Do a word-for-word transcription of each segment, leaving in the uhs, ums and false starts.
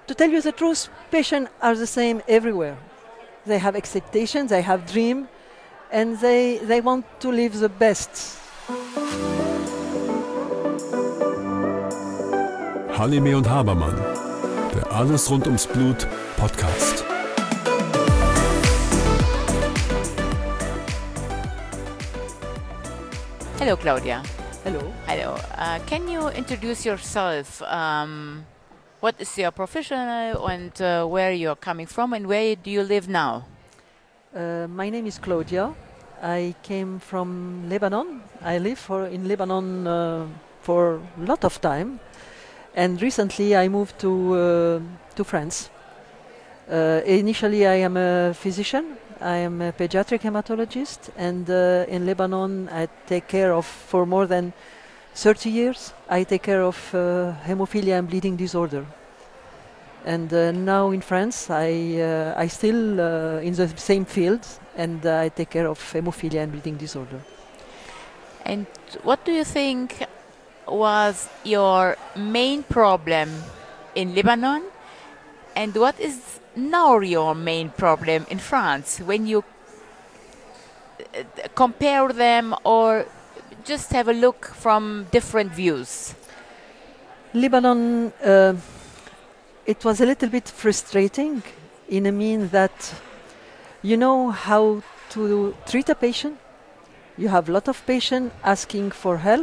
To tell you the truth, patients are the same everywhere. They have expectations, they have dreams, and they, they want to live the best. Halime und Habermann, der Alles rund ums Blut Podcast. Hello, Claudia. Hello. Hello. Uh, can you introduce yourself? Um, what is your profession and uh, where you're coming from and where do you live now? Uh, my name is Claudia. I came from Lebanon. I live for, in Lebanon uh, for a lot of time. And recently I moved to, uh, to France. Uh, initially I am a physician. I am a pediatric hematologist, and uh, in Lebanon I take care of, for more than thirty years, I take care of uh, hemophilia and bleeding disorder. And uh, now in France I, uh, I still uh, in the same field, and uh, I take care of hemophilia and bleeding disorder. And what do you think was your main problem in Lebanon, and what is now your main problem in France when you uh, compare them or just have a look from different views? Lebanon, uh, it was a little bit frustrating in a mean that you know how to treat a patient. You have a lot of patients asking for help.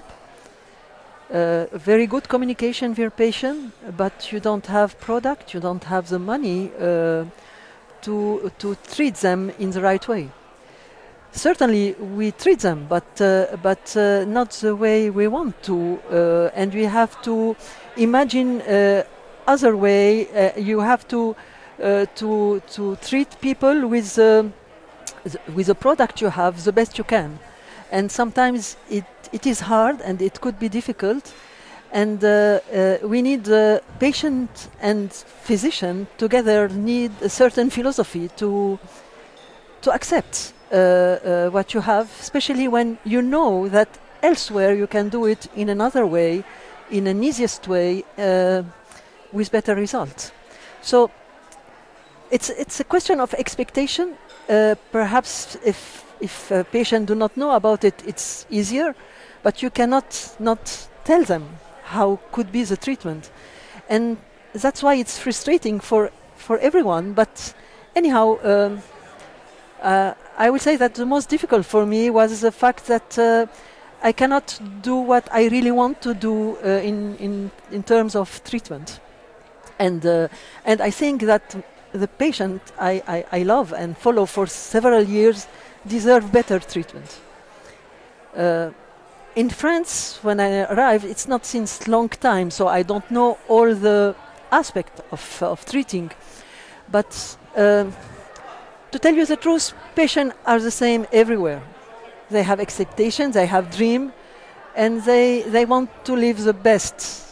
Uh, very good communication with your patient, but you don't have product, you don't have the money uh, to to treat them in the right way. Certainly, we treat them, but uh, but uh, not the way we want to, uh, and we have to imagine uh, other way. Uh, you have to uh, to to treat people with uh, th- with the product you have the best you can, and sometimes it. It is hard and it could be difficult, and uh, uh, we need uh, patient and physician together need a certain philosophy to to accept uh, uh, what you have, especially when you know that elsewhere you can do it in another way, in an easiest way, uh, with better results. So it's it's a question of expectation. Uh, perhaps if if a patient do not know about it, it's easier. But you cannot not tell them how could be the treatment. And that's why it's frustrating for, for everyone. But anyhow, um, uh, I would say that the most difficult for me was the fact that uh, I cannot do what I really want to do uh, in, in, in terms of treatment. And, uh, and I think that the patient I, I, I love and follow for several years deserve better treatment. Uh, In France, when I arrived, it's not since long time, so I don't know all the aspect of, of treating. But um, to tell you the truth, patients are the same everywhere. They have expectations, they have dreams, and they, they want to live the best.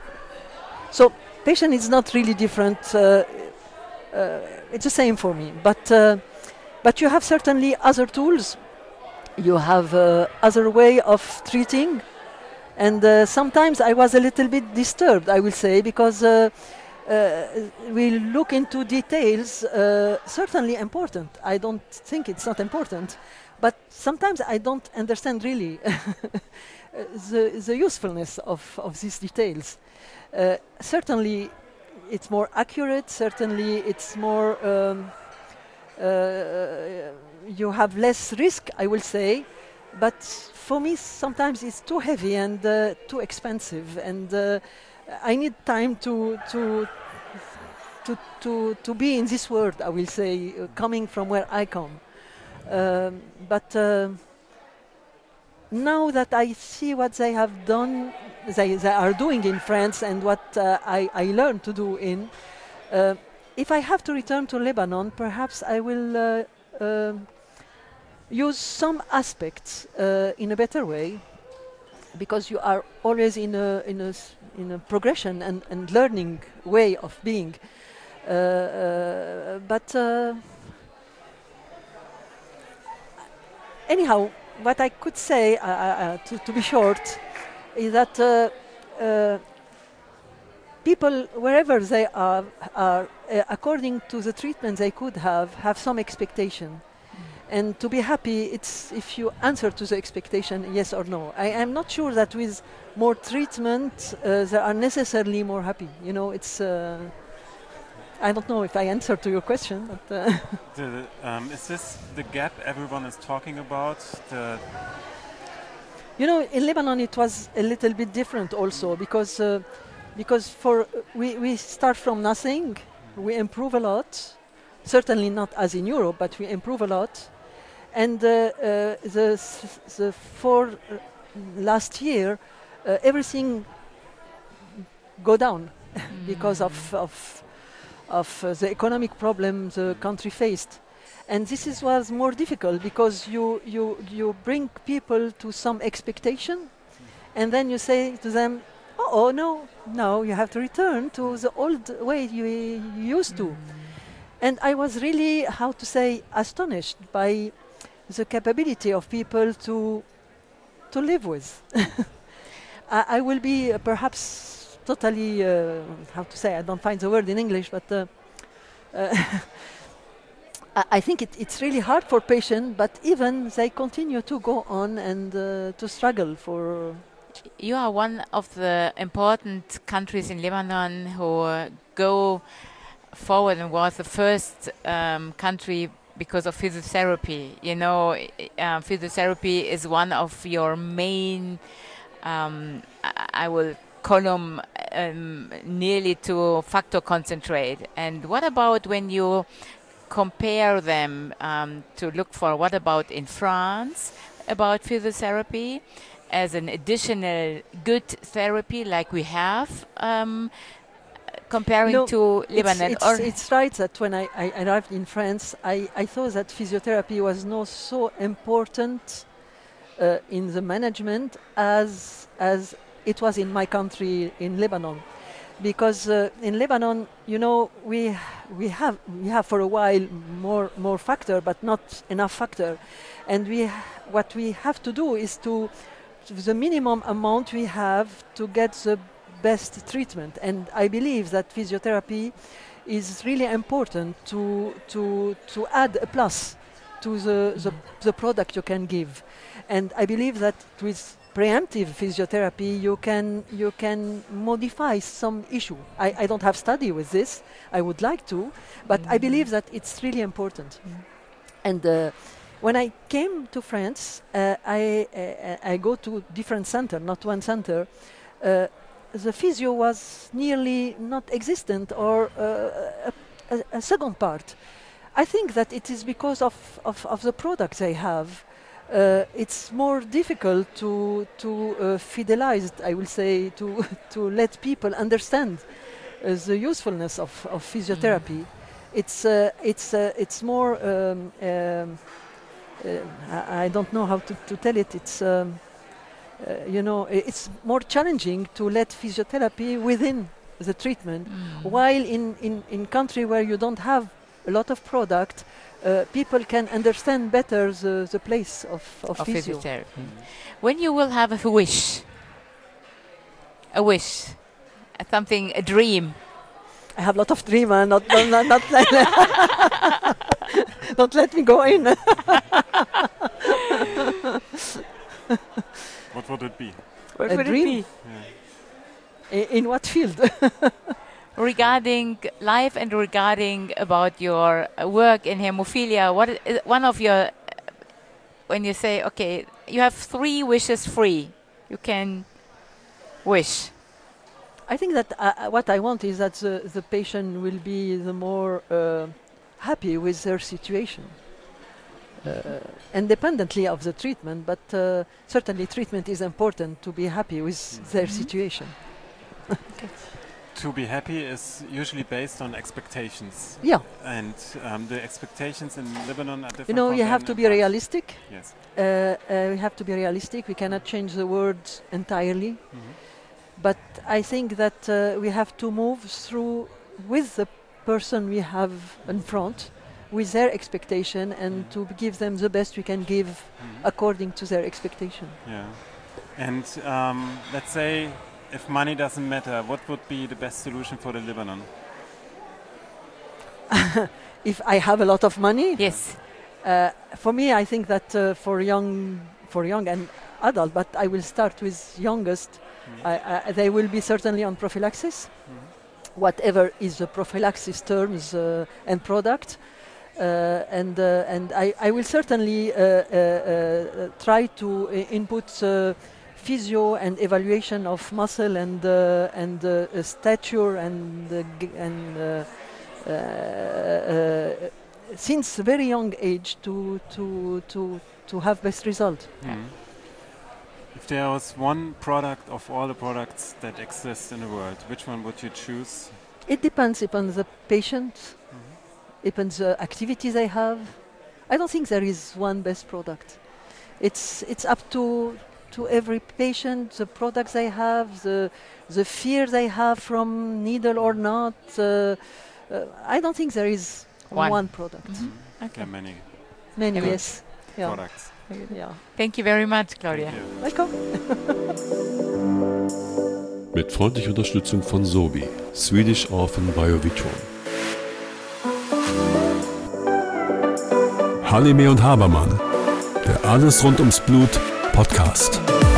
So patient is not really different. Uh, uh, it's the same for me. But, uh, but you have certainly other tools. You have uh, other way of treating, and uh, sometimes I was a little bit disturbed, I will say, because uh, uh, we look into details, uh, certainly important. I don't think it's not important, but sometimes I don't understand really the, the usefulness of, of these details. Uh, certainly it's more accurate, certainly it's more um, uh, you have less risk, I will say, but for me sometimes it's too heavy and uh, too expensive, and uh, I need time to to to to to be in this world, I will say, uh, coming from where I come. Um, but uh, now that I see what they have done, they, they are doing in France, and what uh, I, I learned to do in, uh, if I have to return to Lebanon, perhaps I will uh, uh, use some aspects uh, in a better way, because you are always in a in a s- in a progression and, and learning way of being. Uh, uh, but uh, anyhow, what I could say, uh, uh, to, to be short, is that uh, uh, people, wherever they are, are uh, according to the treatment they could have, have some expectation. And to be happy, it's if you answer to the expectation, yes or no. I am not sure that with more treatment, uh, they are necessarily more happy. You know, it's. Uh, I don't know if I answered to your question, but. Uh the, um, is this the gap everyone is talking about? The you know, in Lebanon it was a little bit different also because uh, because for we we start from nothing, we improve a lot. Certainly not as in Europe, but we improve a lot. And uh, uh, the, s- the for uh, last year, uh, everything go down because of of, of uh, the economic problems the country faced. And this is was more difficult because you, you, you bring people to some expectation and then you say to them, oh, oh no, no, you have to return to the old way you, you used to. And I was really, how to say, astonished by the capability of people to to live with. I, I will be uh, perhaps totally, uh, how to say, I don't find the word in English, but uh, uh, I, I think it, it's really hard for patients, but even they continue to go on and uh, to struggle for. You are one of the important countries in Lebanon who uh, go forward and was the first um, country because of physiotherapy. You know, i- uh, physiotherapy is one of your main, um, I I will call them um, nearly to factor concentrate. And what about when you compare them um, to look for what about in France about physiotherapy as an additional good therapy like we have um, comparing No, to it's, Lebanon it's, or it's right that when I, I arrived in France, I, I thought that physiotherapy was not so important uh, in the management as, as it was in my country, in Lebanon. Because uh, in Lebanon, you know, we, we, have, we have for a while more, more factor, but not enough factor. And we, ha- what we have to do is to, the minimum amount we have to get the best treatment. And I believe that physiotherapy is really important to, to, to add a plus to the, the, the product you can give. And I believe that with preemptive physiotherapy, you can, you can modify some issue. I, I don't have study with this. I would like to, but I believe that it's really important. And uh, when I came to France, uh, I, uh, I go to different center, not one center. Uh, the physio was nearly not existent or uh, a, a, a second part. I think that it is because of, of, of the products they have. Uh, it's more difficult to, to uh, fidelize, I will say, to, to let people understand uh, the usefulness of, of physiotherapy. It's, uh, it's, uh, it's more, um, um, uh, I, I don't know how to, to tell it, it's, um, uh, you know, i- it's more challenging to let physiotherapy within the treatment, while in, in, in country where you don't have a lot of product, uh, people can understand better the, the place of, of, of physio. physiotherapy. When you will have a wish, a wish, uh, something, a dream. I have a lot of dream, uh, not, not, not, not let, don't let me go in. what would it be? What A would dream? it I- in what field? be? Regarding life and regarding about your uh, work in hemophilia, what is one of your, uh, when you say, okay, you have three wishes free, you can wish. I think that uh, uh, what I want is that the, the patient will be the more uh, happy with their situation, uh, independently of the treatment. But uh, certainly, treatment is important to be happy with their situation. To be happy is usually based on expectations. Yeah, And um, the expectations in Lebanon are different. you know, from you than have to in be France. realistic. Yes. Uh, uh, we have to be realistic. We cannot change the words entirely. But I think that uh, we have to move through with the person we have in front, with their expectation, and to give them the best we can give according to their expectation. Yeah. And um, let's say if money doesn't matter, what would be the best solution for the Lebanon? If I have a lot of money, Yes. uh, for me, I think that uh, for young, for young and adult, but I will start with youngest. Mm. I, I, they will be certainly on prophylaxis, whatever is the prophylaxis terms uh, and product. Uh, and uh, and I, I will certainly uh, uh, uh, try to uh, input uh, physio and evaluation of muscle and uh, and uh, uh, stature and uh, g- and uh, uh, uh, since very young age to to to to have best result. Mm. If there was one product of all the products that exist in the world, which one would you choose? It depends upon the patient, Mhm. depends the activities they have. I don't think there is one best product. It's it's up to to every patient, the products they have, the the fear they have from needle or not. Uh, uh, I don't think there is One. one, product. Mhm. There Okay. are many Many, Good. yes. Yeah. products. Yeah. Thank you very much, Claudia. Thank you. Welcome. Mit freundlicher Unterstützung von Sobi, Swedish Orphan Biovitron. Halime und Habermann, der Alles rund ums Blut Podcast.